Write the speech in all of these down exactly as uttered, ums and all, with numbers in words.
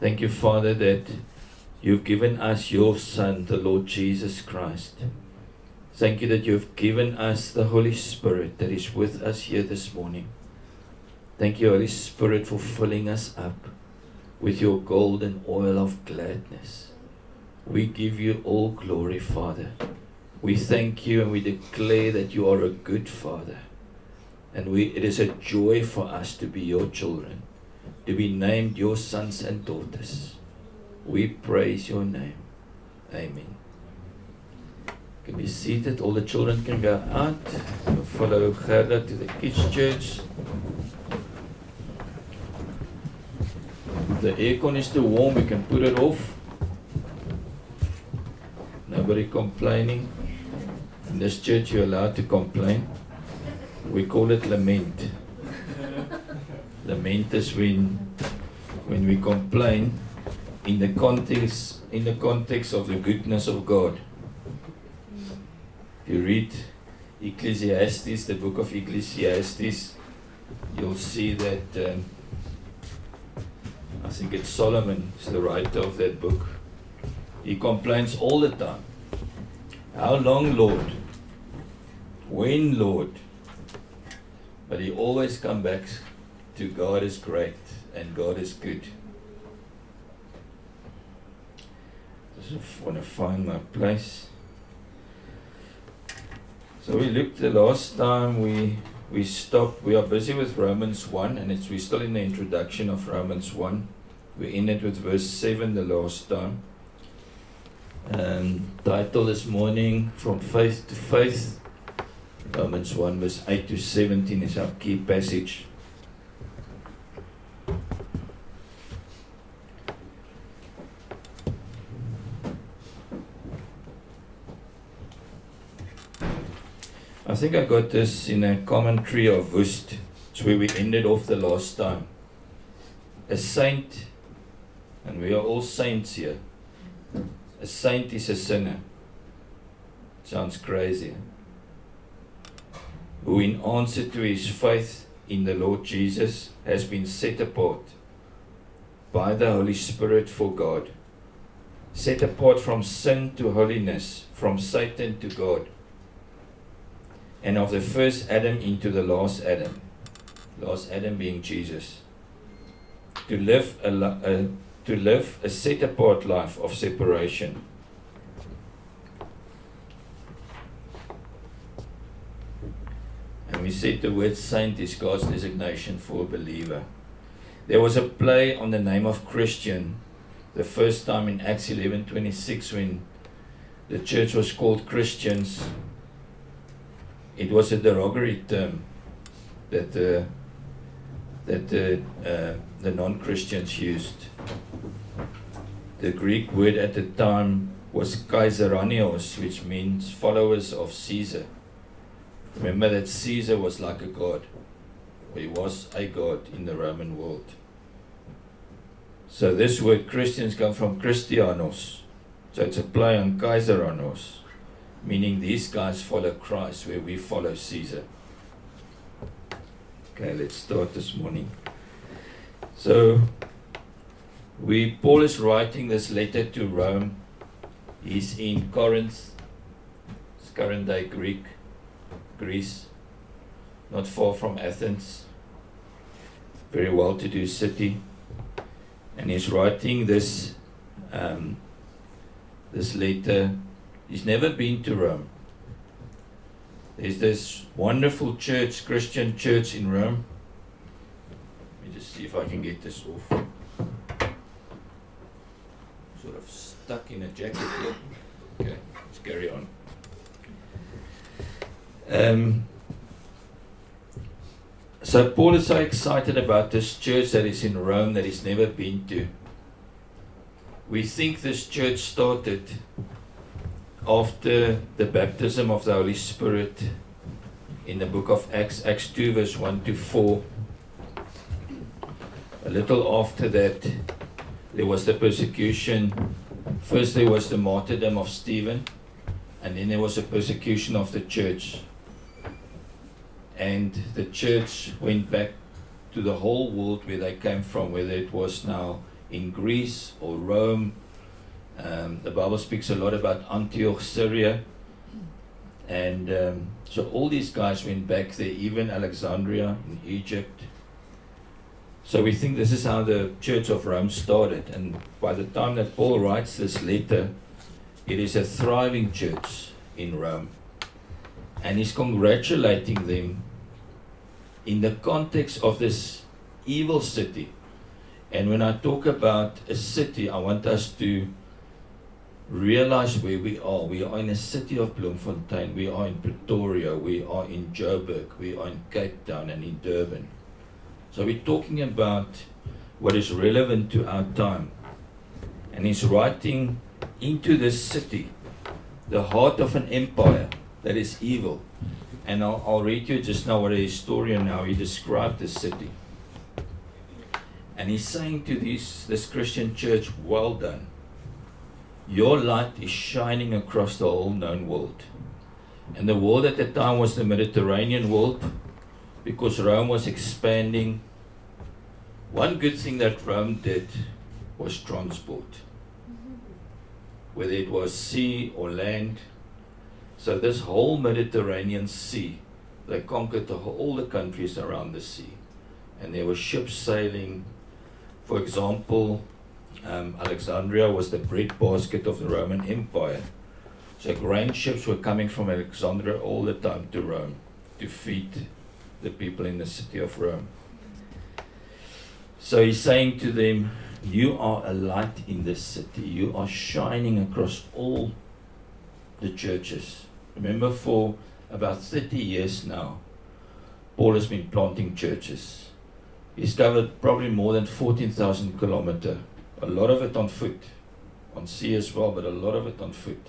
Thank you, Father, that you've given us your Son, the Lord Jesus Christ. Thank you that you've given us the Holy Spirit that is with us here this morning. Thank you, Holy Spirit, for filling us up with your golden oil of gladness. We give you all glory, Father. We thank you and we declare that you are a good Father. And we, it is a joy for us to be your children, to be named your sons and daughters. We praise your name. Amen. You can be seated. All the children can go out. We'll follow Gerda to the kids' church. If the aircon is too warm, we can put it off. Nobody complaining. In this church, you're allowed to complain. We call it lament. Lament is when, when we complain in the context, in the context of the goodness of God. If you read Ecclesiastes, the book of Ecclesiastes, you'll see that um, I think it's Solomon is the writer of that book. He complains all the time. How long, Lord? When, Lord? But he always comes back to God is great and God is good. Just want to find my place. So we looked the last time we we stopped. We are busy with Romans one, and it's we're still in the introduction of Romans one. We ended with verse seven the last time. Um, title this morning, From Faith to Faith. Romans one verse eight to seventeen is our key passage. I think I got this in a commentary of Wust. It's where we ended off the last time. A saint, and we are all saints here. A saint is a sinner. Sounds crazy. Who in answer to his faith in the Lord Jesus has been set apart by the Holy Spirit for God. Set apart from sin to holiness, from Satan to God. And of the first Adam into the last Adam. Last Adam being Jesus. To live a, a, to live a set apart life of separation. And we said the word saint is God's designation for a believer. There was a play on the name of Christian the first time in Acts eleven twenty-six when the church was called Christians. It was a derogatory term that the that the uh, the non-Christians used. The Greek word at the time was Kaisaranios, which means followers of Caesar. Remember that Caesar was like a god, or he was a god in the Roman world. So this word Christians come from Christianos, so it's a play on Kaisaranos, meaning these guys follow Christ where we follow Caesar. Okay, let's start this morning. So, we Paul is writing this letter to Rome. He's in Corinth, it's current day Greek, Greece, not far from Athens, very well-to-do city. And he's writing this um, this letter. He's never been to Rome. There's this wonderful church, Christian church in Rome. Let me just see if I can get this off. Sort of stuck in a jacket here. Okay, let's carry on. Um, so Paul is so excited about this church that is in Rome that he's never been to. We think this church started after the baptism of the Holy Spirit in the book of Acts, Acts two verse one to four. A little after that, there was the persecution. First there was the martyrdom of Stephen, and then there was a persecution of the church. And the church went back to the whole world where they came from, whether it was now in Greece or Rome. Um, the Bible speaks a lot about Antioch, Syria. And um, so all these guys went back there, even Alexandria in Egypt. So we think this is how the Church of Rome started. And by the time that Paul writes this letter, it is a thriving church in Rome. And he's congratulating them in the context of this evil city. And when I talk about a city, I want us to realize where we are. We are in a city of Bloemfontein. We are in Pretoria. We are in Joburg. We are in Cape Town and in Durban. So we're talking about what is relevant to our time. And he's writing into this city, the heart of an empire that is evil. And I'll, I'll read you just now what a historian now, he described this city. And he's saying to this, this Christian church, well done. Your light is shining across the whole known world. And the world at the time was the Mediterranean world, because Rome was expanding. One good thing that Rome did was transport, whether it was sea or land. So this whole Mediterranean Sea, they conquered the whole, all the countries around the sea. And there were ships sailing. For example, um, Alexandria was the breadbasket of the Roman Empire. So grain ships were coming from Alexandria all the time to Rome to feed the people in the city of Rome. So he's saying to them, you are a light in this city. You are shining across all the churches. Remember, for about thirty years now, Paul has been planting churches. He's covered probably more than fourteen thousand kilometers, a lot of it on foot, on sea as well, but a lot of it on foot.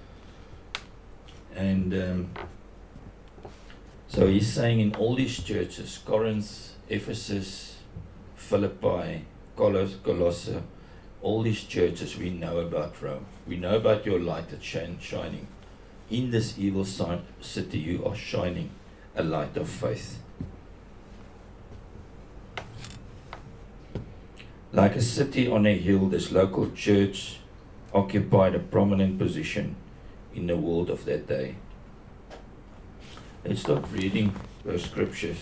And um, so he's saying in all these churches, Corinth, Ephesus, Philippi, Colos, Colossae, all these churches, we know about Rome. We know about your light that's shining. In this evil city, you are shining a light of faith. Like a city on a hill, this local church occupied a prominent position in the world of that day. Let's start reading those scriptures.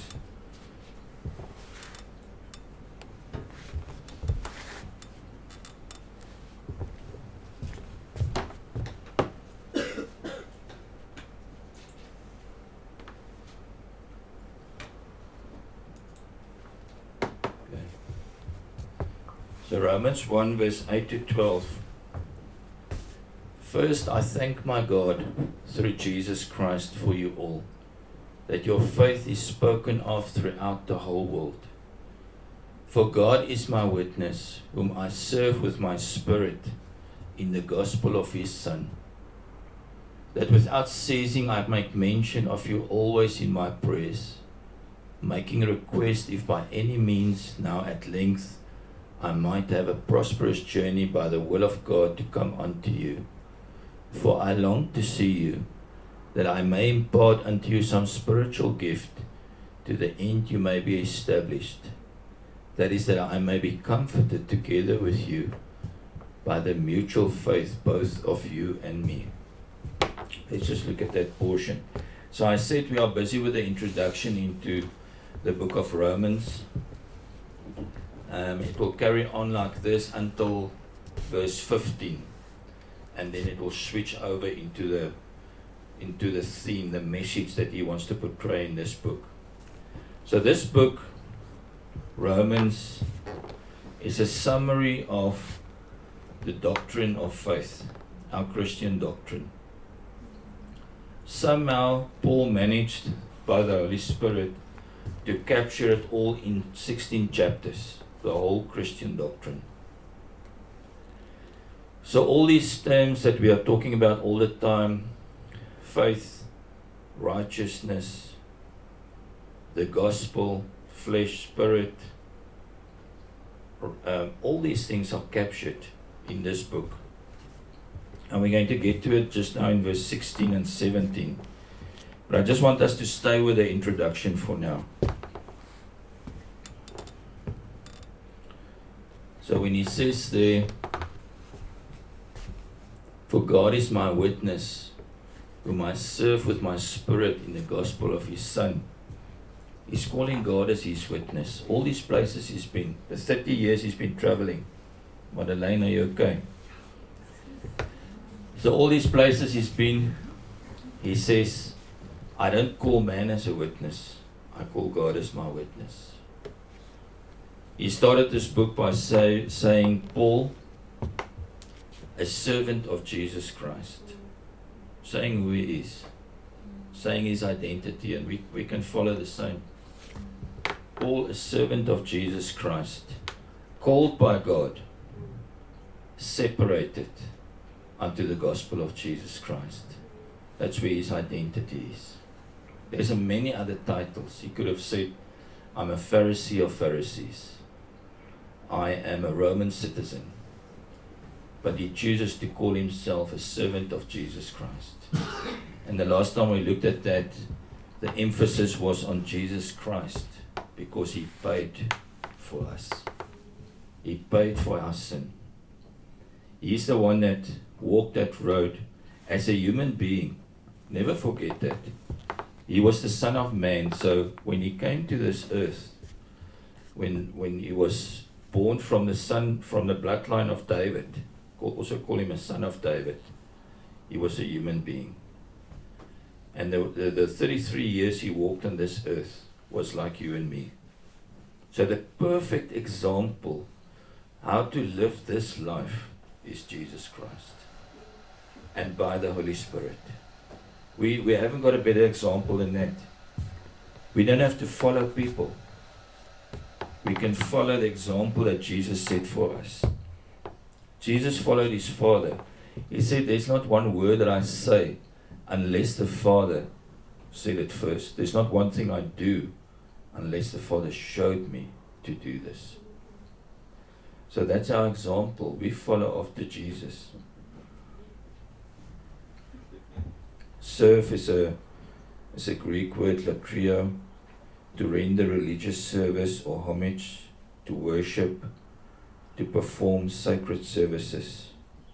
So Romans one verse eight to twelve. First, I thank my God through Jesus Christ for you all, that your faith is spoken of throughout the whole world. For God is my witness, whom I serve with my spirit in the gospel of his Son, that without ceasing I make mention of you always in my prayers, making request if by any means now at length I might have a prosperous journey by the will of God to come unto you. For I long to see you, that I may impart unto you some spiritual gift, to the end you may be established. That is, that I may be comforted together with you by the mutual faith both of you and me. Let's just look at that portion. So I said we are busy with the introduction into the book of Romans. Um, it will carry on like this until verse fifteen, and then it will switch over into the into the theme, the message that he wants to portray in this book. So this book, Romans, is a summary of the doctrine of faith, our Christian doctrine. Somehow Paul managed, by the Holy Spirit, to capture it all in sixteen chapters, the whole Christian doctrine. So all these terms that we are talking about all the time, faith, righteousness, the gospel, flesh, spirit, um, all these things are captured in this book. And we're going to get to it just now in verse sixteen and seventeen. But I just want us to stay with the introduction for now. So when he says there, for God is my witness, whom I serve with my spirit in the gospel of his Son. He's calling God as his witness. All these places he's been, the thirty years he's been traveling. Madeleine, are you okay? So all these places he's been, he says, I don't call man as a witness. I call God as my witness. He started this book by say, saying, Paul, a servant of Jesus Christ. Saying who he is. Saying his identity, and we, we can follow the same. Paul, a servant of Jesus Christ, called by God, separated unto the gospel of Jesus Christ. That's where his identity is. There's a many other titles. He could have said, I'm a Pharisee of Pharisees. I am a Roman citizen. But he chooses to call himself a servant of Jesus Christ. And the last time we looked at that, the emphasis was on Jesus Christ, because he paid for us. He paid for our sin. He's the one that walked that road as a human being. Never forget that. He was the Son of Man, so when he came to this earth, when when he was born from the son, from the bloodline of David, also call him a son of David, he was a human being. And the, the, the thirty-three years he walked on this earth was like you and me. So the perfect example how to live this life is Jesus Christ, and by the Holy Spirit. We, we haven't got a better example than that. We don't have to follow people. We can follow the example that Jesus set for us. Jesus followed his Father. He said, there's not one word that I say unless the Father said it first. There's not one thing I do unless the Father showed me to do this. So that's our example. We follow after Jesus. Serve is a, is a Greek word, latrio, to render religious service or homage, to worship, to perform sacred services.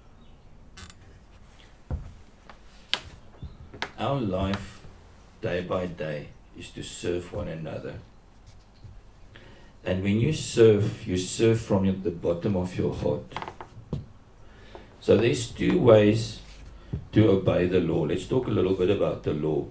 Our life, day by day, is to serve one another. And when you serve, you serve from the bottom of your heart. So there's two ways to obey the law. Let's talk a little bit about the law.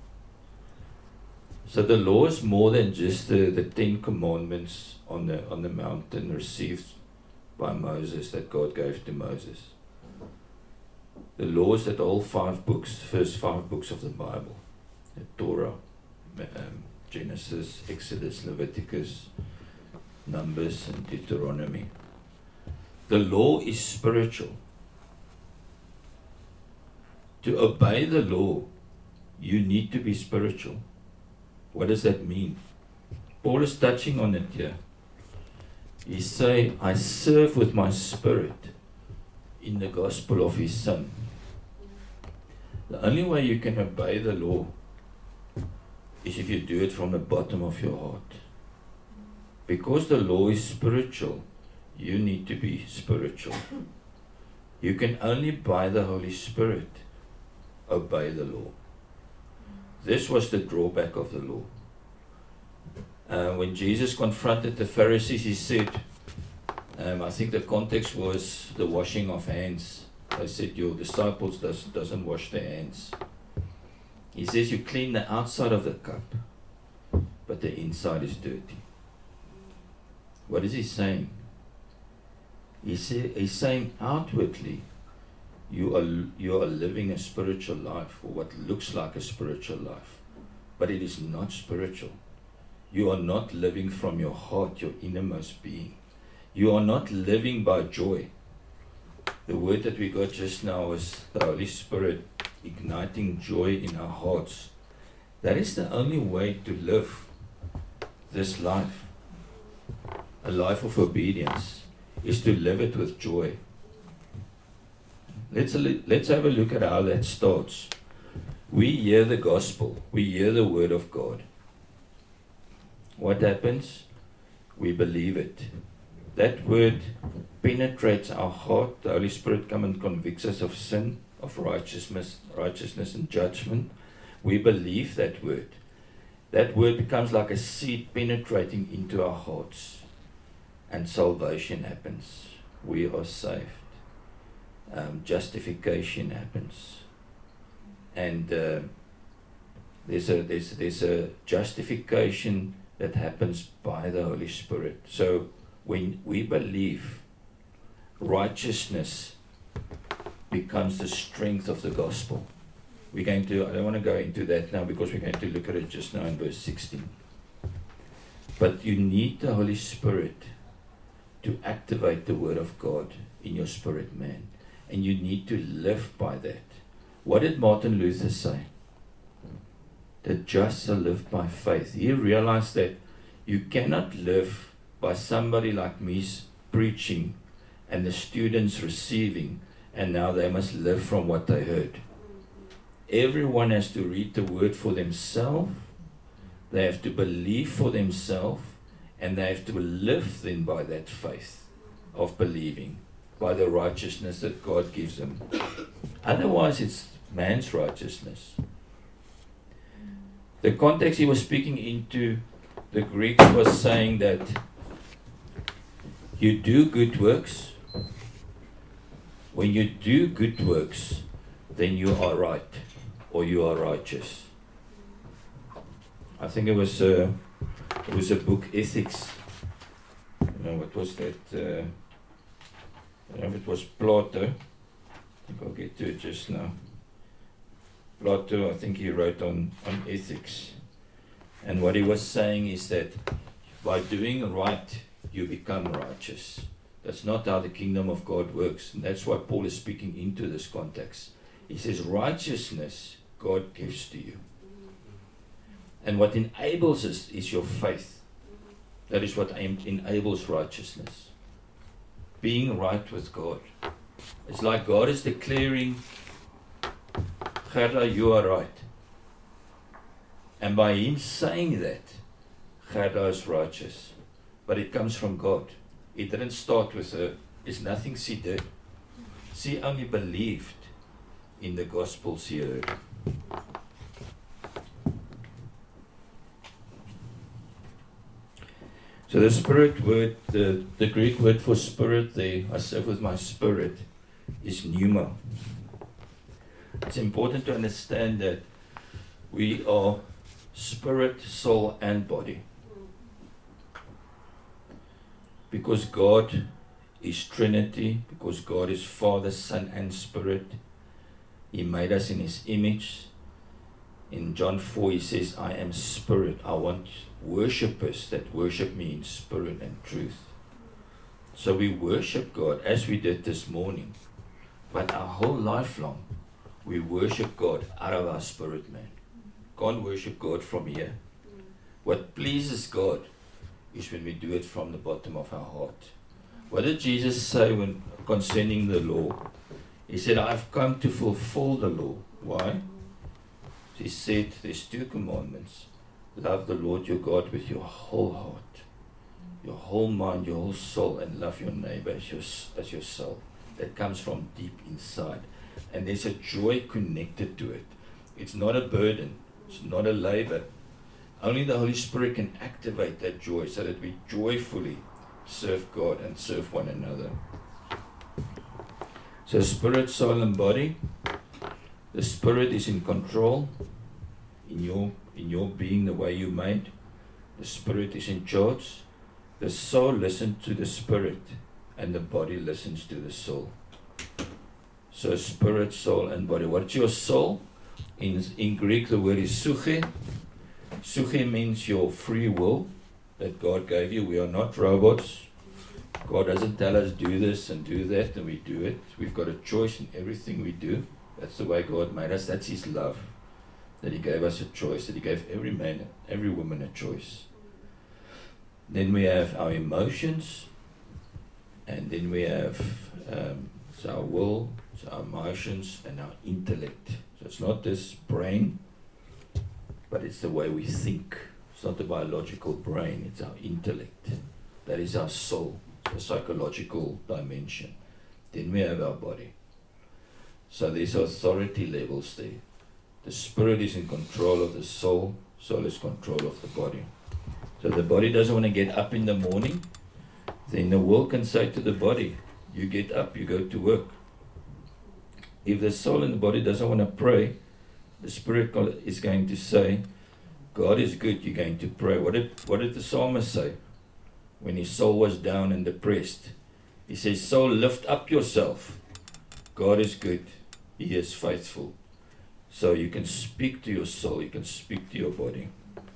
So the law is more than just the, the Ten Commandments on the on the mountain received by Moses, that God gave to Moses. The law is that all five books, first five books of the Bible, the Torah, um, Genesis, Exodus, Leviticus, Numbers, and Deuteronomy. The law is spiritual. To obey the law, you need to be spiritual. What does that mean? Paul is touching on it here. He say, I serve with my spirit in the gospel of his Son. The only way you can obey the law is if you do it from the bottom of your heart. Because the law is spiritual, you need to be spiritual. You can only by the Holy Spirit obey the law. This was the drawback of the law. Uh, when Jesus confronted the Pharisees, he said, um, I think the context was the washing of hands. They said, your disciples does, doesn't wash their hands. He says, you clean the outside of the cup, but the inside is dirty. What is he saying? He say, he's saying outwardly, you are, you are living a spiritual life, or what looks like a spiritual life, but it is not spiritual. You are not living from your heart, your innermost being. You are not living by joy. The word that we got just now is the Holy Spirit igniting joy in our hearts. That is the only way to live this life. A life of obedience is to live it with joy. Let's, let's have a look at how that starts. We hear the gospel. We hear the word of God. What happens? We believe it. That word penetrates our heart. The Holy Spirit comes and convicts us of sin, of righteousness, righteousness and judgment. We believe that word. That word becomes like a seed penetrating into our hearts, and salvation happens. We are saved. Um, justification happens, and uh, there's a there's there's a justification that happens by the Holy Spirit. So when we believe, righteousness becomes the strength of the gospel. We're going to, I don't want to go into that now because we're going to look at it just now in verse sixteen. But you need the Holy Spirit to activate the Word of God in your spirit, man. And you need to live by that. What did Martin Luther say? The just shall live by faith. He realized that you cannot live by somebody like me preaching and the students receiving, and now they must live from what they heard. Everyone has to read the word for themselves. They have to believe for themselves, and they have to live then by that faith of believing, by the righteousness that God gives them. Otherwise, it's man's righteousness. The context he was speaking into, the Greek was saying that you do good works. When you do good works, then you are right, or you are righteous. I think it was uh, it was a book, Ethics. You know, what was that? Uh, I don't know if it was Plato. I think I'll get to it just now. Plato, I think he wrote on, on ethics. And what he was saying is that by doing right, you become righteous. That's not how the kingdom of God works. And that's why Paul is speaking into this context. He says righteousness God gives to you. And what enables us is your faith. That is what enables righteousness. Being right with God. It's like God is declaring, Gerda, you are right. And by him saying that, Gerda is righteous. But it comes from God. It didn't start with her. It's nothing she did. She only believed in the gospel she heard. So the spirit word, the, the Greek word for spirit there, I serve with my spirit, is pneuma. It's important to understand that we are spirit, soul, and body. Because God is Trinity, because God is Father, Son, and Spirit, He made us in His image. In John four, He says, I am Spirit. I want worshippers that worship me in spirit and truth. So we worship God as we did this morning. But our whole life long, we worship God out of our spirit, man. Can't worship God from here. What pleases God is when we do it from the bottom of our heart. What did Jesus say when concerning the law? He said, I've come to fulfill the law. Why? He said, there's two commandments. Love the Lord your God with your whole heart, your whole mind, your whole soul, and love your neighbor as, your, as yourself. That comes from deep inside. And there's a joy connected to it. It's not a burden. It's not a labor. Only the Holy Spirit can activate that joy so that we joyfully serve God and serve one another. So spirit, soul, and body. The spirit is in control in your in your being, the way you made. The spirit is in charge. The soul listens to the spirit, and the body listens to the soul. So spirit, soul, and body. What's your soul? In in Greek, the word is suche. Suche means your free will that God gave you. We are not robots. God doesn't tell us do this and do that, and we do it. We've got a choice in everything we do. That's the way God made us. That's His love. That He gave us a choice. That He gave every man, every woman a choice. Then we have our emotions. And then we have um, it's our will, it's our emotions, and our intellect. So it's not this brain, but it's the way we think. It's not the biological brain, it's our intellect. That is our soul. the psychological dimension. Then we have our body. So there's authority levels there. The spirit is in control of the soul, soul is control of the body. So the body doesn't want to get up in the morning, then the will can say to the body, you get up, you go to work. If the soul and the body doesn't want to pray, the spirit is going to say, God is good, you're going to pray. What did, what did the psalmist say when his soul was down and depressed? He says, soul, lift up yourself. God is good, He is faithful. So you can speak to your soul, you can speak to your body.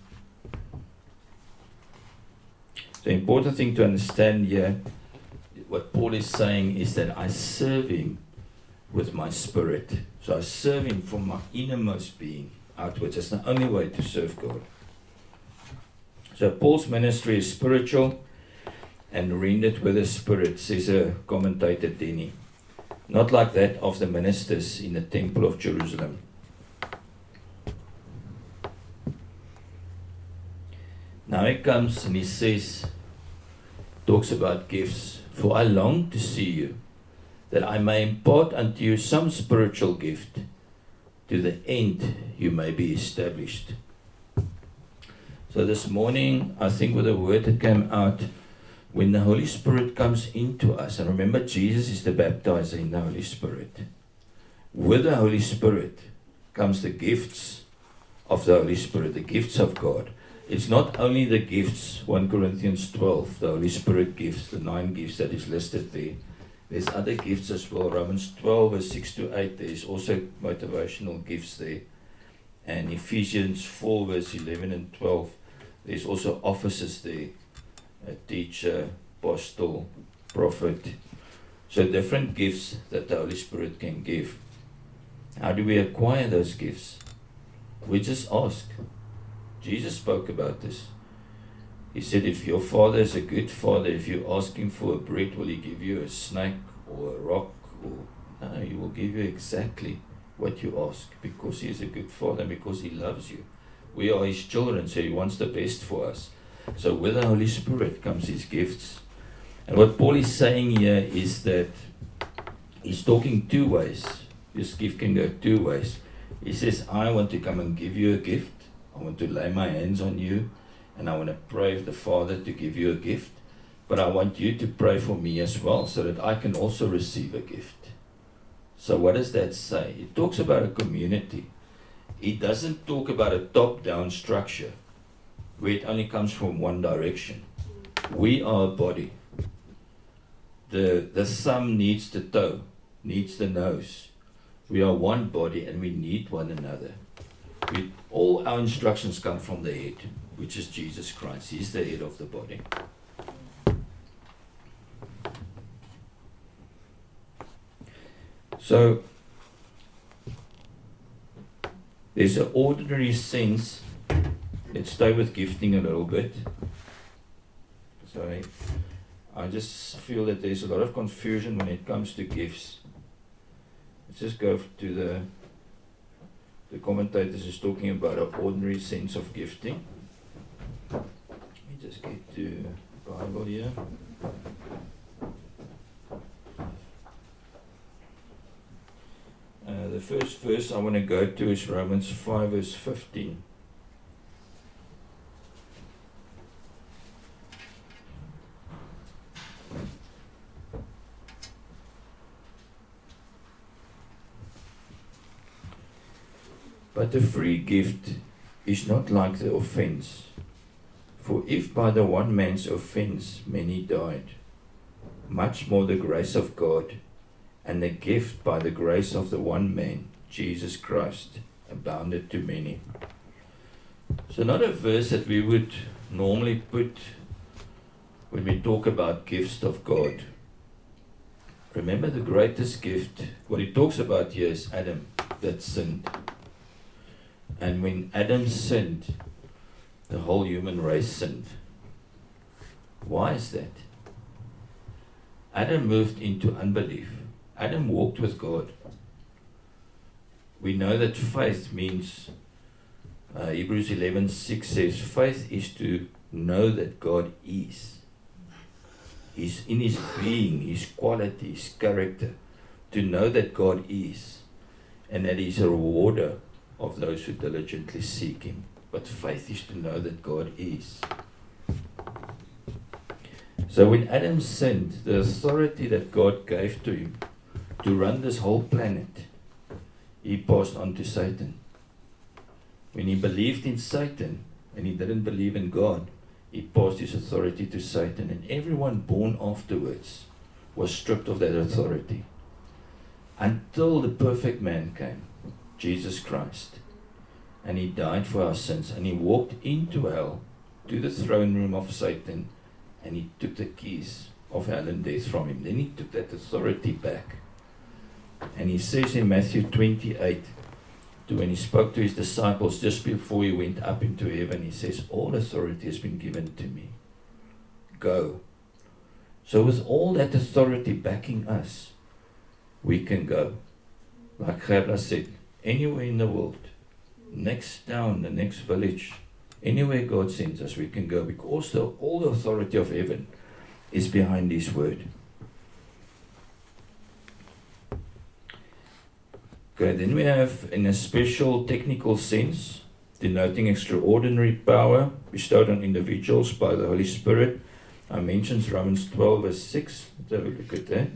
The important thing to understand here, what Paul is saying is that I serve Him with my spirit. So I serve Him from my innermost being outwards. That's the only way to serve God. So Paul's ministry is spiritual and rendered with the Spirit, says a commentator, Denny. Not like that of the ministers in the Temple of Jerusalem. Now he comes and he says, talks about gifts. For I long to see you, that I may impart unto you some spiritual gift, to the end you may be established. So this morning, I think with the word that came out, when the Holy Spirit comes into us, and remember Jesus is the baptizer in the Holy Spirit. With the Holy Spirit comes the gifts of the Holy Spirit, the gifts of God. It's not only the gifts, First Corinthians twelve, the Holy Spirit gifts, the nine gifts that is listed there. There's other gifts as well. Romans twelve, verse six to eight, there's also motivational gifts there. And Ephesians four, verse eleven and twelve, there's also offices there. A teacher, apostle, prophet. So different gifts that the Holy Spirit can give. How do we acquire those gifts? We just ask. Jesus spoke about this. He said, if your father is a good father, if you ask him for a bread, will he give you a snake or a rock? Or no, he will give you exactly what you ask, because he is a good father, because he loves you. We are his children, so he wants the best for us. So with the Holy Spirit comes his gifts. And what Paul is saying here is that he's talking two ways. This gift can go two ways. He says, I want to come and give you a gift. I want to lay my hands on you, and I want to pray with the Father to give you a gift. But I want you to pray for me as well, so that I can also receive a gift. So what does that say? It talks about a community. It doesn't talk about a top-down structure, where it only comes from one direction. We are a body. The, the thumb needs the toe, needs the nose. We are one body, and we need one another. We, all our instructions come from the head, which is Jesus Christ. He's the head of the body. So, there's an ordinary sense. Let's stay with gifting a little bit. So, I, I just feel that there's a lot of confusion when it comes to gifts. Let's just go to the The commentators is talking about an ordinary sense of gifting. Let me just get to the Bible here. Uh, the first verse I want to go to is Romans five, verse fifteen. But the free gift is not like the offense. For if by the one man's offense many died, much more the grace of God and the gift by the grace of the one man, Jesus Christ, abounded to many. So not a verse that we would normally put when we talk about gifts of God. Remember, the greatest gift, what he talks about here is Adam that sinned. And when Adam sinned, the whole human race sinned. Why is that? Adam moved into unbelief. Adam walked with God. We know that faith means, uh, Hebrews eleven six says, faith is to know that God is. his, in his being, his quality, his character, to know that God is, and that he's a rewarder of those who diligently seek him. But faith is to know that God is. So when Adam sinned, the authority that God gave to him to run this whole planet, he passed on to Satan. When he believed in Satan and he didn't believe in God, he passed his authority to Satan, and everyone born afterwards was stripped of that authority until the perfect man came, Jesus Christ, and he died for our sins, and he walked into hell, to the throne room of Satan, and he took the keys of hell and death from him. Then he took that authority back, and he says in Matthew twenty-eight, to when he spoke to his disciples just before he went up into heaven, he says, all authority has been given to me. Go. So with all that authority backing us, we can go. Like Gerda said, anywhere in the world, next town, the next village, anywhere God sends us, we can go, because the, all the authority of heaven is behind his word. Okay, then we have, in a special technical sense, denoting extraordinary power bestowed on individuals by the Holy Spirit. I mentioned Romans twelve verse six. Let's have a look at that.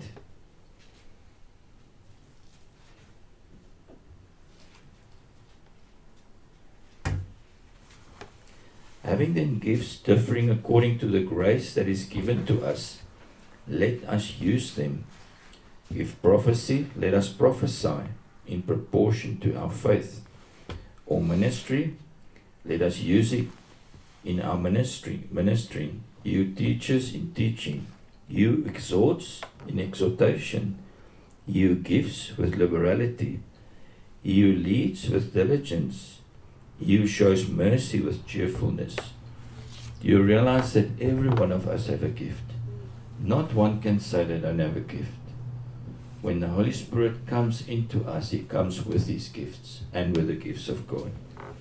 Having then gifts differing according to the grace that is given to us, let us use them. If prophecy, let us prophesy in proportion to our faith. Or ministry, let us use it in our ministry. Ministry, you teachers in teaching, you exhorts in exhortation, you gives with liberality, you leads with diligence, you shows mercy with cheerfulness. You realize that every one of us have a gift. Not one can say they don't have a gift. When the Holy Spirit comes into us, he comes with his gifts and with the gifts of God.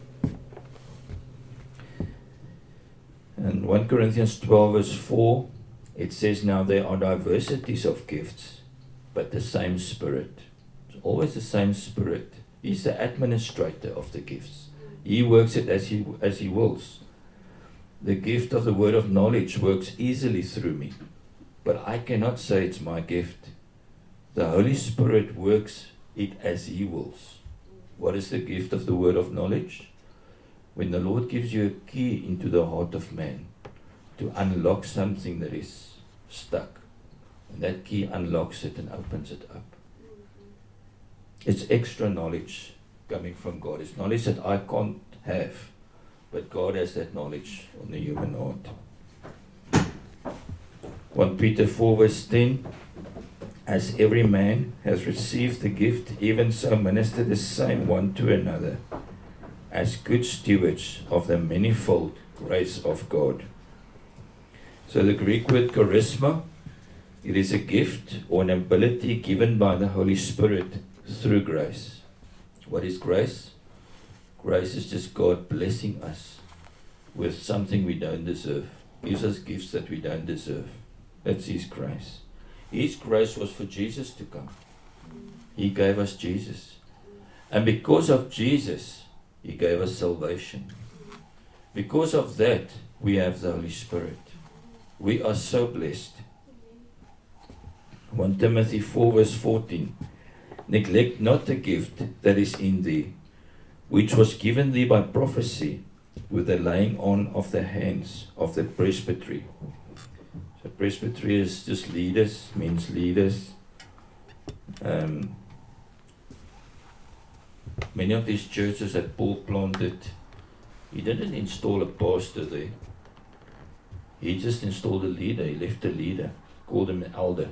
And First Corinthians twelve verse four, it says, now there are diversities of gifts, but the same Spirit. It's always the same Spirit. He's the administrator of the gifts. He works it as he, as he wills. The gift of the word of knowledge works easily through me, but I cannot say it's my gift. The Holy Spirit works it as he wills. What is the gift of the word of knowledge? When the Lord gives you a key into the heart of man to unlock something that is stuck, and that key unlocks it and opens it up. It's extra knowledge coming from God. It's knowledge that I can't have, but God has that knowledge on the human heart. First Peter four verse ten, as every man has received the gift, even so minister the same one to another, as good stewards of the manifold grace of God. So the Greek word charisma, it is a gift or an ability given by the Holy Spirit through grace. What is grace? Grace is just God blessing us with something we don't deserve. Gives us gifts that we don't deserve. That's his grace. His grace was for Jesus to come. He gave us Jesus. And because of Jesus, he gave us salvation. Because of that, we have the Holy Spirit. We are so blessed. First Timothy four verse fourteen. Neglect not the gift that is in thee, which was given thee by prophecy, with the laying on of the hands of the presbytery. So presbytery is just leaders, means leaders. Um, many of these churches that Paul planted, he didn't install a pastor there. He just installed a leader. He left a leader, called him an elder.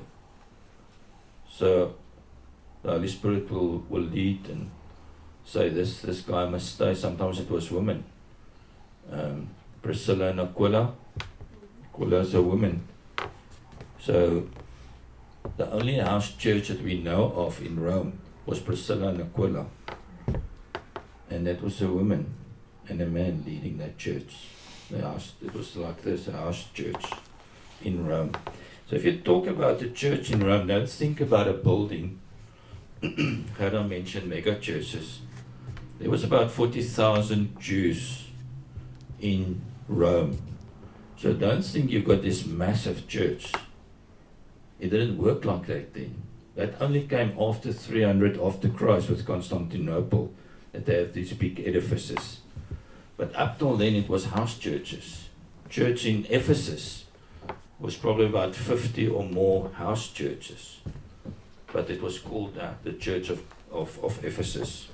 So the Holy Spirit will, will lead and say, this this guy must stay. Sometimes it was women. Um, Priscilla and Aquila. Aquila is a woman. So the only house church that we know of in Rome was Priscilla and Aquila. And that was a woman and a man leading that church. The house, it was like this, a house church in Rome. So if you talk about the church in Rome, don't think about a building. Had I mentioned mega churches? There was about forty thousand Jews in Rome. So don't think you've got this massive church. It didn't work like that then. That only came after three hundred after Christ with Constantinople, that they have these big edifices. But up till then it was house churches. Church in Ephesus was probably about fifty or more house churches. But it was called uh, the Church of, of, of Ephesus.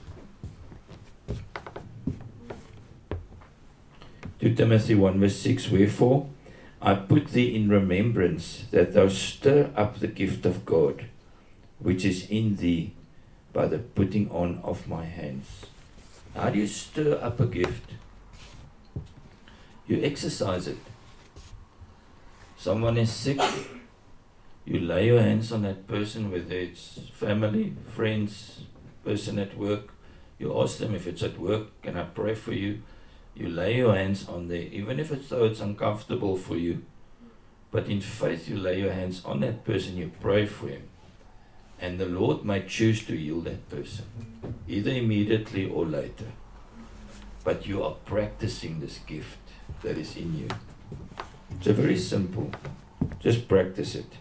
Second Timothy one verse six, wherefore I put thee in remembrance that thou stir up the gift of God, which is in thee by the putting on of my hands. How do you stir up a gift? You exercise it. Someone is sick, you lay your hands on that person, whether it's family, friends, person at work. You ask them if it's at work, can I pray for you? You lay your hands on there, even if it's though it's uncomfortable for you. But in faith you lay your hands on that person, you pray for him. And the Lord may choose to heal that person, either immediately or later. But you are practicing this gift that is in you. It's very simple. Just practice it.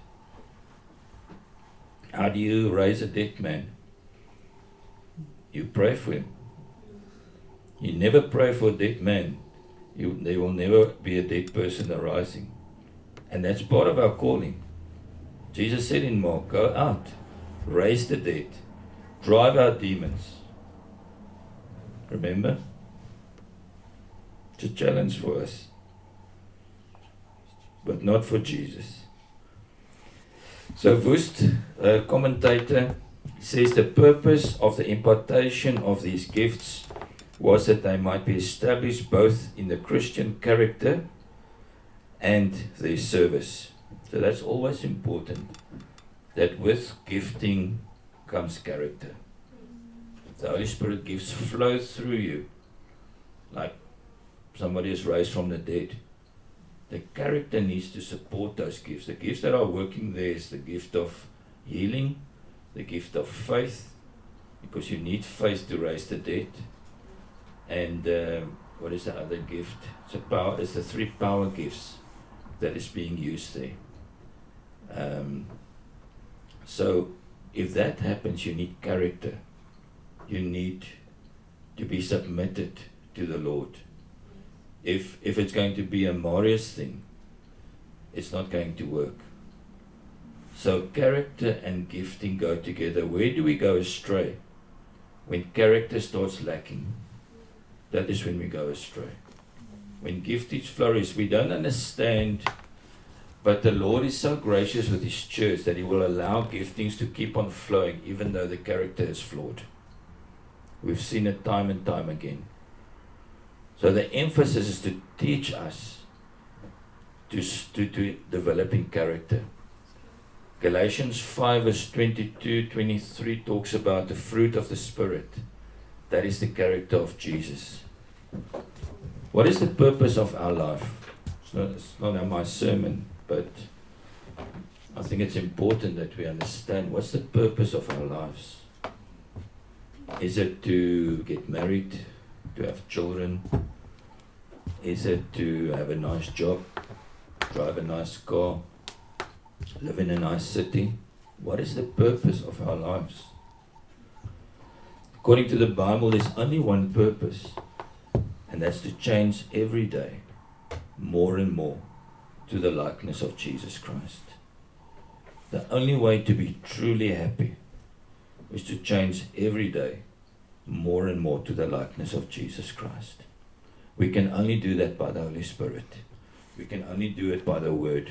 How do you raise a dead man? You pray for him. You never pray for a dead man. You, there will never be a dead person arising. And that's part of our calling. Jesus said in Mark, go out, raise the dead, drive out demons. Remember? It's a challenge for us, but not for Jesus. So Wust, a commentator, says the purpose of the impartation of these gifts was that they might be established both in the Christian character and their service. So that's always important, that with gifting comes character. The Holy Spirit gifts flow through you like somebody is raised from the dead. The character needs to support those gifts. The gifts that are working there is the gift of healing, the gift of faith, because you need faith to raise the dead. And uh, what is the other gift? It's, a power, it's the three power gifts that is being used there. Um, so if that happens, you need character. You need to be submitted to the Lord. If if it's going to be a Marius thing, it's not going to work. So character and gifting go together. Where do we go astray? When character starts lacking, that is when we go astray. When giftings flourish, we don't understand, but the Lord is so gracious with His church that He will allow giftings to keep on flowing even though the character is flawed. We've seen it time and time again. So the emphasis is to teach us to, to, to developing character. Galatians five verse twenty-two, twenty-three talks about the fruit of the Spirit. That is the character of Jesus. What is the purpose of our life? It's not, it's not my sermon, but I think it's important that we understand what's the purpose of our lives. Is it to get married, to have children? Is it to have a nice job, drive a nice car, live in a nice city? What is the purpose of our lives? According to the Bible, there's only one purpose, and that's to change every day more and more to the likeness of Jesus Christ. The only way to be truly happy is to change every day more and more to the likeness of Jesus Christ. We can only do that by the Holy Spirit. We can only do it by the Word.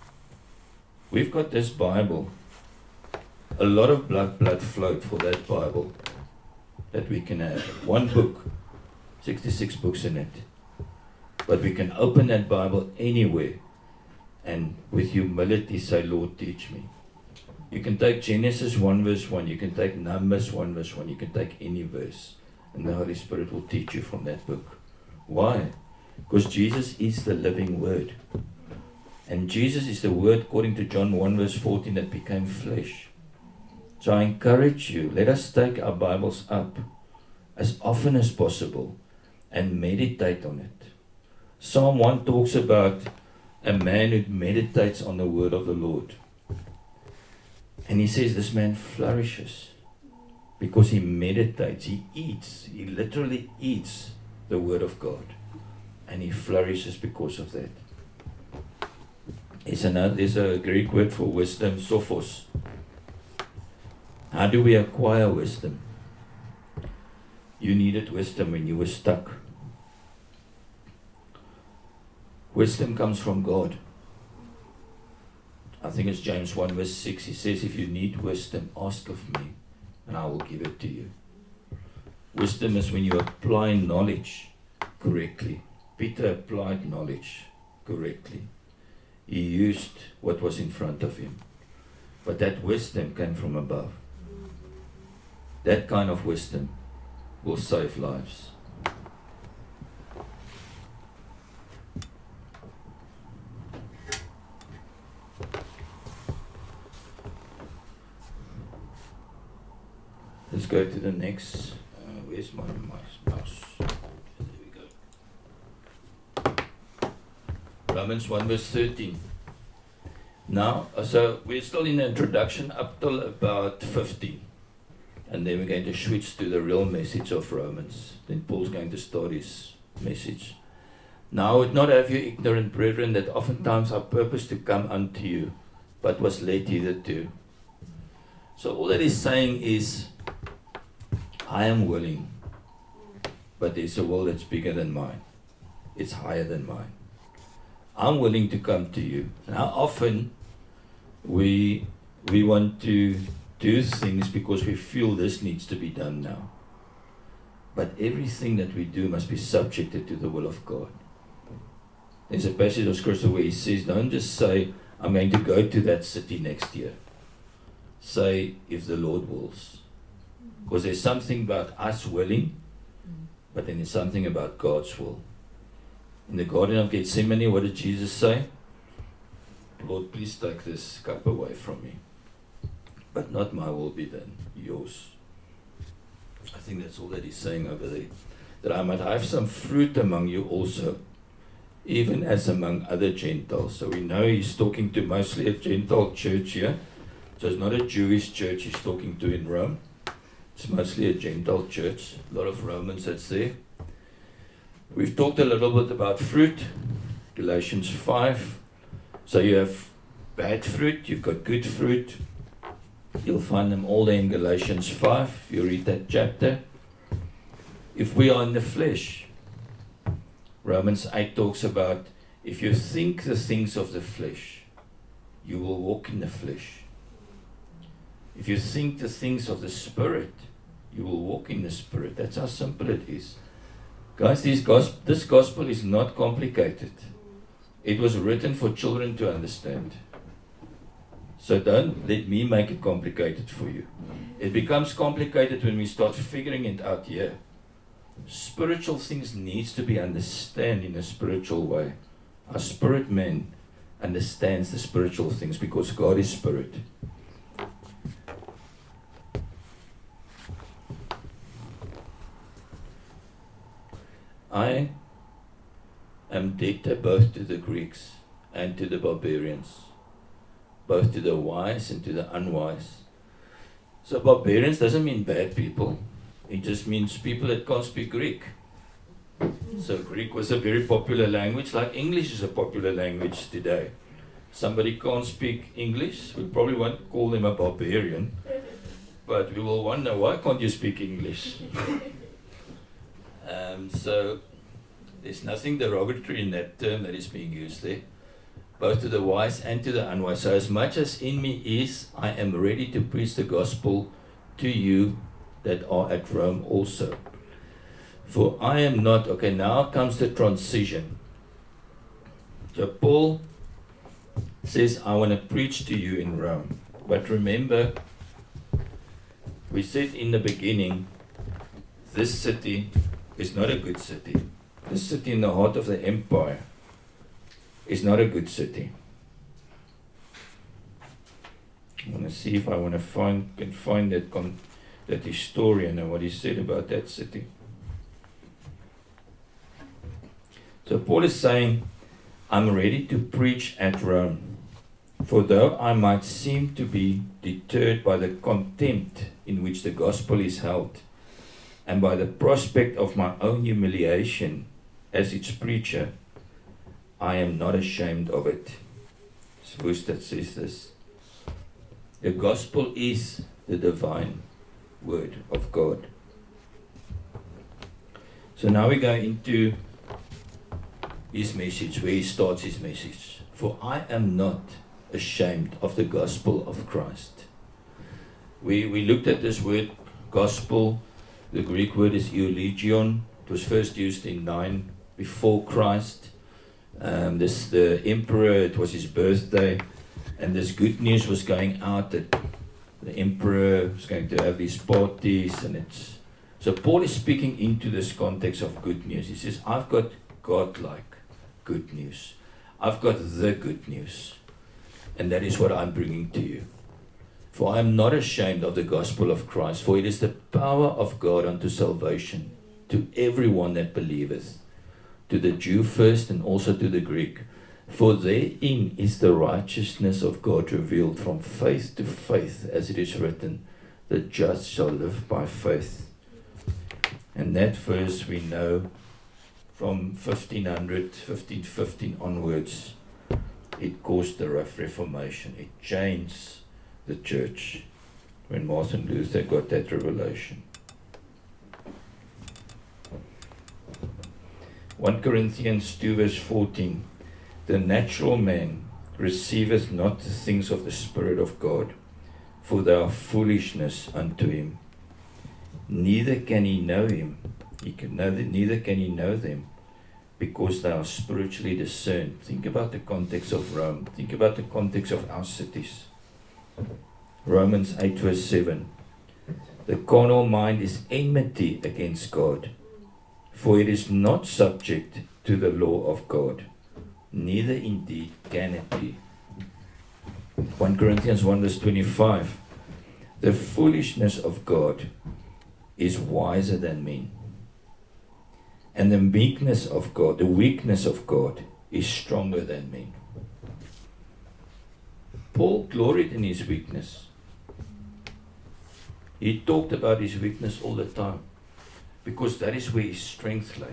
We've got this Bible. A lot of blood, blood flowed for that Bible that we can have. One book, sixty-six books in it. But we can open that Bible anywhere and with humility say, Lord, teach me. You can take Genesis one verse one, you can take Numbers one verse one, you can take any verse, and the Holy Spirit will teach you from that book. Why? Because Jesus is the living Word. And Jesus is the Word, according to John one verse fourteen, that became flesh. So I encourage you, let us take our Bibles up as often as possible and meditate on it. Psalm one talks about a man who meditates on the word of the Lord. And he says this man flourishes because he meditates, he eats, he literally eats the word of God. And he flourishes because of that. There's, another, there's a Greek word for wisdom, sophos. How do we acquire wisdom? You needed wisdom when you were stuck. Wisdom comes from God. I think it's James one verse six. He says, if you need wisdom, ask of me, and I will give it to you. Wisdom is when you apply knowledge correctly. Peter applied knowledge correctly. He used what was in front of him. But that wisdom came from above. That kind of wisdom will save lives. Let's go to the next. Uh, where's my mouse? There we go. Romans one verse thirteen. Now, so we're still in the introduction up till about fifteen. And then we're going to switch to the real message of Romans. Then Paul's going to start his message. Now I would not have you ignorant, brethren, that oftentimes I purpose to come unto you, but was led hitherto. So all that he's saying is, I am willing, but there's a will that's bigger than mine. It's higher than mine. I'm willing to come to you. And how often we we want to do things because we feel this needs to be done now. But everything that we do must be subjected to the will of God. There's a passage of scripture where he says, don't just say, I'm going to go to that city next year. Say, if the Lord wills. Because there's something about us willing, but then there's something about God's will. In the Garden of Gethsemane, what did Jesus say? Lord, please take this cup away from me. But not my will be done, yours. I think that's all that he's saying over there. That I might have some fruit among you also, even as among other Gentiles. So we know he's talking to mostly a Gentile church here. So it's not a Jewish church he's talking to in Rome. It's mostly a Gentile church. A lot of Romans that's there. We've talked a little bit about fruit. Galatians five. So you have bad fruit, you've got good fruit. You'll find them all there in Galatians five, if you read that chapter. If we are in the flesh, Romans eight talks about, if you think the things of the flesh, you will walk in the flesh. If you think the things of the Spirit, you will walk in the Spirit. That's how simple it is. Guys, this gospel, this gospel is not complicated. It was written for children to understand. So don't let me make it complicated for you. It becomes complicated when we start figuring it out here. Spiritual things needs to be understood in a spiritual way. Our spirit man understands the spiritual things because God is spirit. I am debtor both to the Greeks and to the barbarians, both to the wise and to the unwise. So barbarians doesn't mean bad people. It just means people that can't speak Greek. So Greek was a very popular language, like English is a popular language today. Somebody can't speak English, we probably won't call them a barbarian, but we will wonder, why can't you speak English? um, so there's nothing derogatory in that term that is being used there. Both to the wise and to the unwise. So as much as in me is, I am ready to preach the gospel to you that are at Rome also. For I am not, okay, now comes the transition. So Paul says, I want to preach to you in Rome. But remember, we said in the beginning, this city is not a good city. This city in the heart of the empire is not a good city. I want to see if I want to find can find that con- that historian and what he said about that city. So Paul is saying, I'm ready to preach at Rome, for though I might seem to be deterred by the contempt in which the gospel is held, and by the prospect of my own humiliation as its preacher, I am not ashamed of it. It's verse that says this. The gospel is the divine word of God. So now we go into his message, where he starts his message. For I am not ashamed of the gospel of Christ. We we looked at this word gospel. The Greek word is eulogion. It was first used in nine before Christ. Um, this the emperor, it was his birthday, and this good news was going out that the emperor was going to have these parties, and it's so Paul is speaking into this context of good news. He says, I've got God-like good news. I've got the good news, and that is what I'm bringing to you. For I am not ashamed of the gospel of Christ, for it is the power of God unto salvation to everyone that believeth, to the Jew first and also to the Greek. For therein is the righteousness of God revealed from faith to faith, as it is written, the just shall live by faith. And that verse we know from fifteen hundred, fifteen fifteen onwards, it caused the Reformation. It changed the church when Martin Luther got that revelation. First Corinthians two verse fourteen. The natural man receiveth not the things of the Spirit of God, for they are foolishness unto him. Neither can he know him. He can know that neither can he know them, because they are spiritually discerned. Think about the context of Rome. Think about the context of our cities. Romans eight verse seven. The carnal mind is enmity against God, for it is not subject to the law of God, neither indeed can it be. First Corinthians one verse twenty-five. The foolishness of God is wiser than men, and the meekness of God, the weakness of God, is stronger than men. Paul gloried in his weakness. He talked about his weakness all the time, because that is where his strength lay.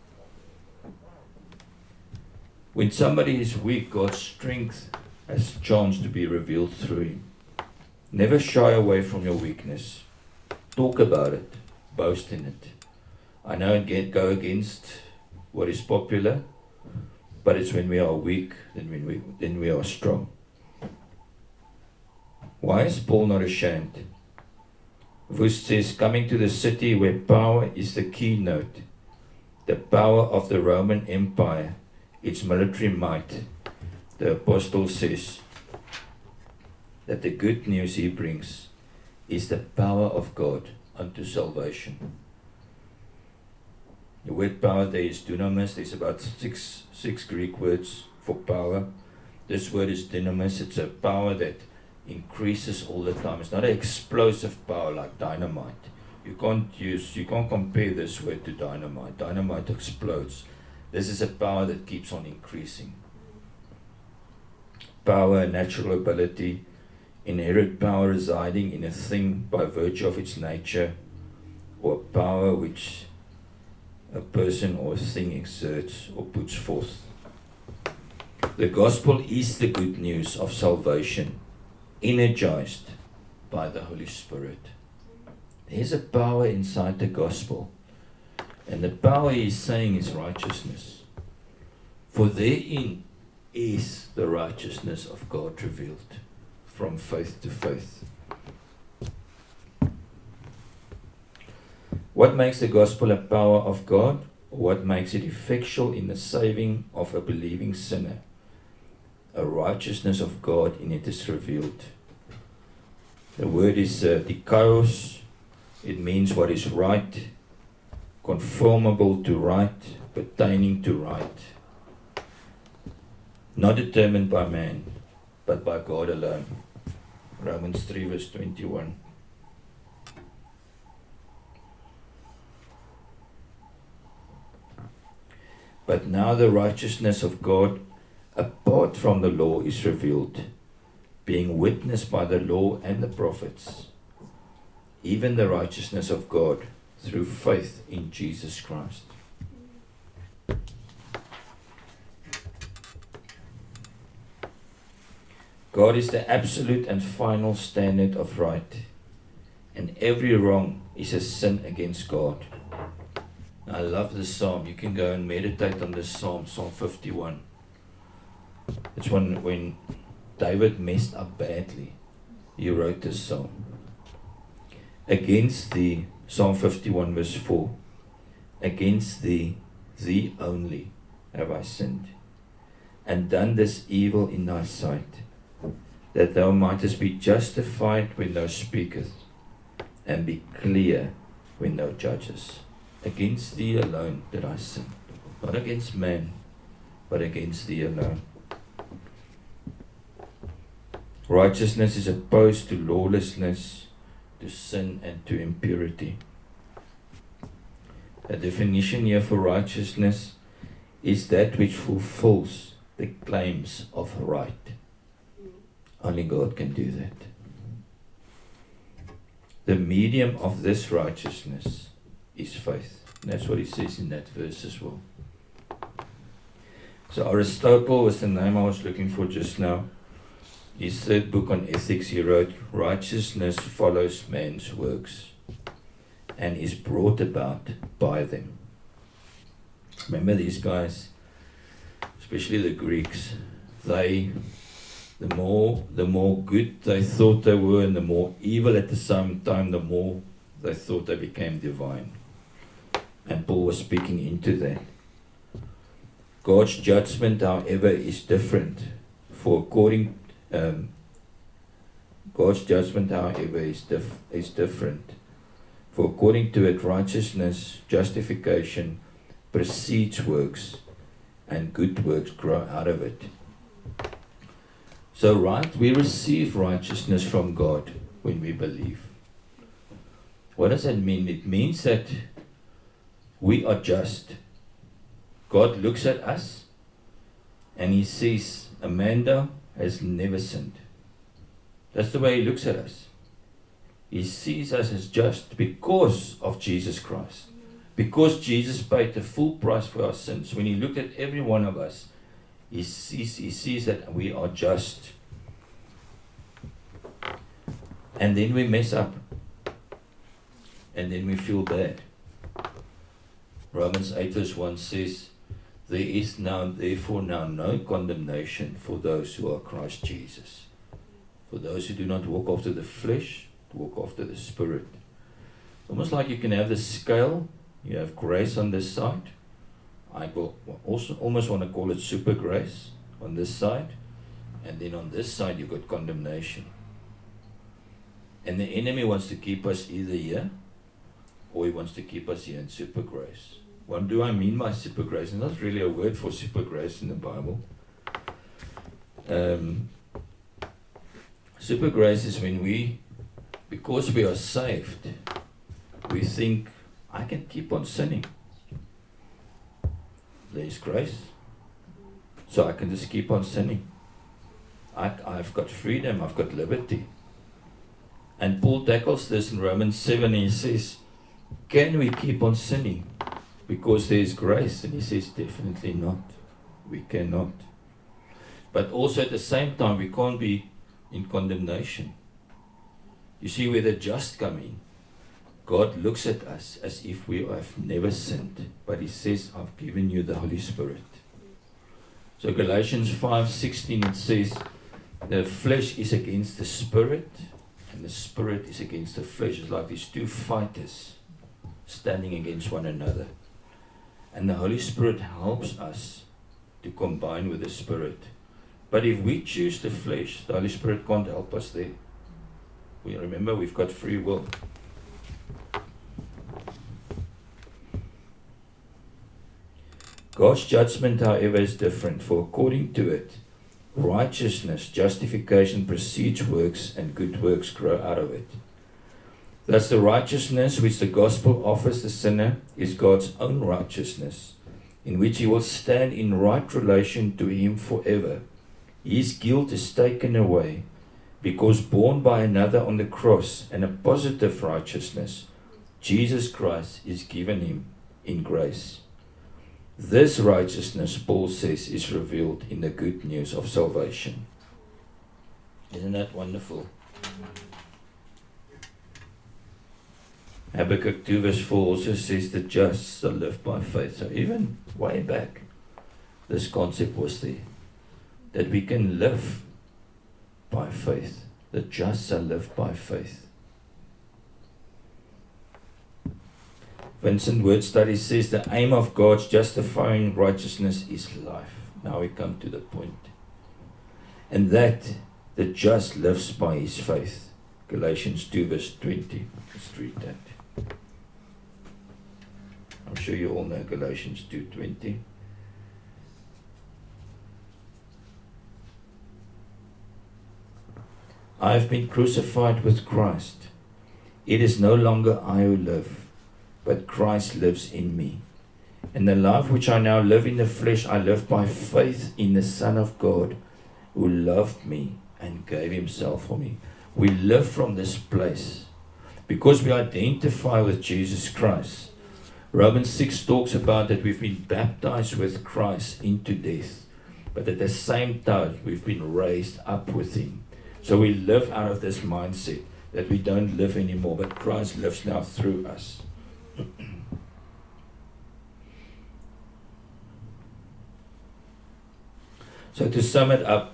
When somebody is weak, God's strength has a chance to be revealed through him. Never shy away from your weakness. Talk about it. Boast in it. I know it can go against what is popular, but it's when we are weak, then when we then we are strong. Why is Paul not ashamed? Verse says, coming to the city where power is the keynote, the power of the Roman Empire, its military might, the apostle says that the good news he brings is the power of God unto salvation. The word power there is dunamis. There's about six six Greek words for power. This word is dunamis. It's a power that increases all the time. It's not an explosive power like dynamite. You can't use, you can't compare this word to dynamite. Dynamite explodes. This is a power that keeps on increasing. Power, natural ability, inherent power residing in a thing by virtue of its nature, or power which a person or a thing exerts or puts forth. The gospel is the good news of salvation, energized by the Holy Spirit. There's a power inside the gospel, and the power he's saying is righteousness. For therein is the righteousness of God revealed from faith to faith. What makes the gospel a power of God? What makes it effectual in the saving of a believing sinner? A righteousness of God in it is revealed. The word is uh, dikaios. It means what is right, conformable to right, pertaining to right. Not determined by man, but by God alone. Romans three verse twenty-one. But now the righteousness of God apart from the law is revealed, being witnessed by the law and the prophets, even the righteousness of God through faith in Jesus Christ. God is the absolute and final standard of right, and every wrong is a sin against God. I love this psalm. You can go and meditate on this psalm, Psalm fifty-one. It's when, when David messed up badly. He wrote this psalm. Against thee, Psalm fifty-one verse four, against thee, thee only, have I sinned, and done this evil in thy sight, that thou mightest be justified when thou speakest, and be clear when thou judgest. Against thee alone did I sin, not against man, but against thee alone. Righteousness is opposed to lawlessness, to sin, and to impurity. A definition here for righteousness is that which fulfills the claims of right. Only God can do that. The medium of this righteousness is faith. And that's what he says in that verse as well. So Aristotle was the name I was looking for just now. His third book on ethics, he wrote, righteousness follows man's works and is brought about by them. Remember these guys, especially the Greeks, they, the more, the more good they thought they were, and the more evil at the same time, the more they thought they became divine. And Paul was speaking into that. God's judgment, however, is different. For according, um, God's judgment, however, is, dif- is different. For according to it, righteousness, justification, precedes works, and good works grow out of it. So, right, we receive righteousness from God when we believe. What does that mean? It means that we are just. God looks at us and he sees Amanda has never sinned. That's the way he looks at us. He sees us as just because of Jesus Christ. Because Jesus paid the full price for our sins. When he looked at every one of us, he sees, he sees that we are just. And then we mess up. And then we feel bad. Romans eight verse one says, there is now therefore now no condemnation for those who are Christ Jesus. For those who do not walk after the flesh, walk after the Spirit. Almost like you can have the scale, you have grace on this side. I will also almost want to call it super grace on this side. And then on this side you've got condemnation. And the enemy wants to keep us either here, or he wants to keep us here in super grace. What do I mean by super grace? It's not really a word for super grace in the Bible. Um, super grace is when we, because we are saved, we think, I can keep on sinning. There's grace. So I can just keep on sinning. I, I've got freedom, I've got liberty. And Paul tackles this in Romans seven, and he says, can we keep on sinning because there is grace? And he says, definitely not. We cannot. But also at the same time, we can't be in condemnation. You see where the just come in. God looks at us as if we have never sinned. But he says, I've given you the Holy Spirit. So Galatians five sixteen, it says, the flesh is against the Spirit, and the Spirit is against the flesh. It's like these two fighters standing against one another. And the Holy Spirit helps us to combine with the Spirit. But if we choose the flesh, the Holy Spirit can't help us there. We remember we've got free will. God's judgment, however, is different. For according to it, righteousness, justification precedes works, and good works grow out of it. Thus the righteousness which the gospel offers the sinner is God's own righteousness, in which he will stand in right relation to him forever. His guilt is taken away, because borne by another on the cross, and a positive righteousness, Jesus Christ, is given him in grace. This righteousness, Paul says, is revealed in the good news of salvation. Isn't that wonderful? Habakkuk two verse four also says the just shall live by faith. So even way back, this concept was there, that we can live by faith. The just shall live by faith. Vincent Word Study says the aim of God's justifying righteousness is life. Now we come to the point. And that the just lives by his faith. Galatians two verse twenty. Let's read that. I'm sure you all know Galatians two twenty. I have been crucified with Christ. It is no longer I who live, but Christ lives in me. And the life which I now live in the flesh, I live by faith in the Son of God, who loved me and gave himself for me. We live from this place because we identify with Jesus Christ. Romans six talks about that we've been baptized with Christ into death, but at the same time we've been raised up with him. So we live out of this mindset that we don't live anymore, but Christ lives now through us. So to sum it up,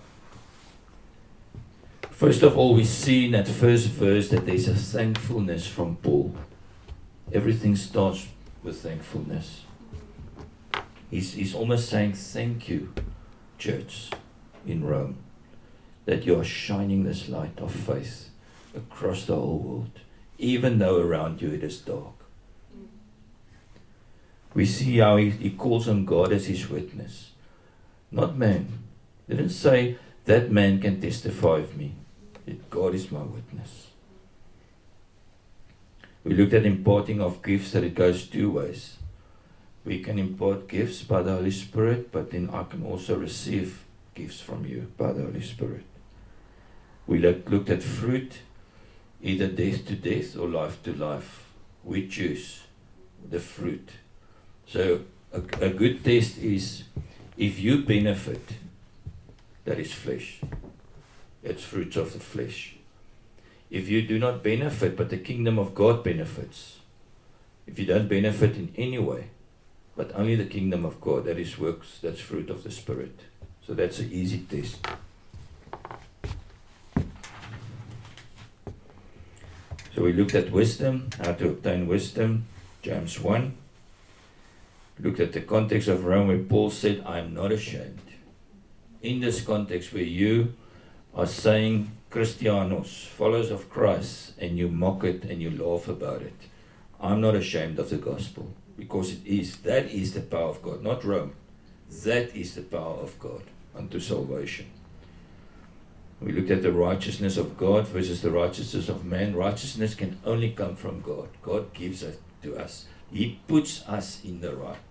first of all, we see in that first verse that there's a thankfulness from Paul. Everything starts with thankfulness. He's, he's almost saying, thank you, church in Rome, that you are shining this light of faith across the whole world, even though around you it is dark. We see how he, he calls on God as his witness, not man. He didn't say that man can testify of me. That God is my witness. We looked at imparting of gifts, that it goes two ways. We can impart gifts by the Holy Spirit, but then I can also receive gifts from you by the Holy Spirit. We look, looked at fruit, either death to death or life to life. We choose the fruit. So a, a good test is, if you benefit, that is flesh. It's fruits of the flesh. If you do not benefit, but the kingdom of God benefits, if you don't benefit in any way, but only the kingdom of God, that is works, that's fruit of the Spirit. So that's an easy test. So we looked at wisdom, how to obtain wisdom, James one. Looked at the context of Rome where Paul said, I am not ashamed. In this context where you are saying Christianos, followers of Christ, and you mock it and you laugh about it, I'm not ashamed of the gospel, because it is, that is the power of God, not Rome. That is the power of God unto salvation. We looked at the righteousness of God versus the righteousness of man. Righteousness can only come from God. God gives it to us. He puts us in the right.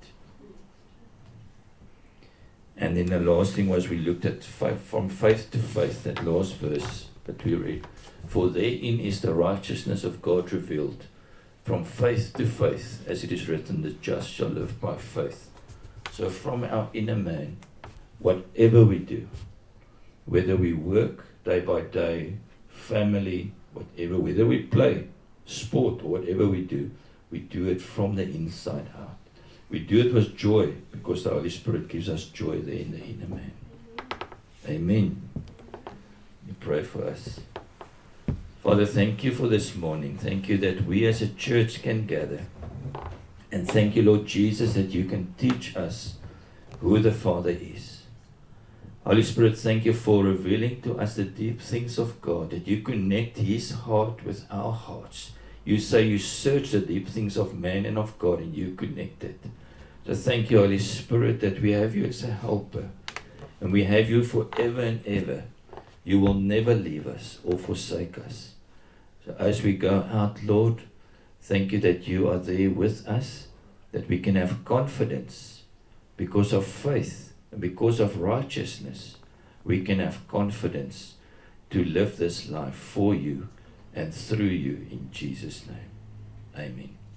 And then the last thing was we looked at faith, from faith to faith, that last verse that we read. For therein is the righteousness of God revealed, from faith to faith, as it is written, the just shall live by faith. So from our inner man, whatever we do, whether we work day by day, family, whatever, whether we play sport or whatever we do, we do it from the inside out. We do it with joy, because the Holy Spirit gives us joy there in the inner man. Amen. We pray for us. Father, thank you for this morning. Thank you that we as a church can gather. And thank you, Lord Jesus, that you can teach us who the Father is. Holy Spirit, thank you for revealing to us the deep things of God, that you connect his heart with our hearts. You say you search the deep things of man and of God, and you connect it. So thank you, Holy Spirit, that we have you as a helper. And we have you forever and ever. You will never leave us or forsake us. So as we go out, Lord, thank you that you are there with us, that we can have confidence because of faith and because of righteousness. We can have confidence to live this life for you and through you in Jesus' name. Amen.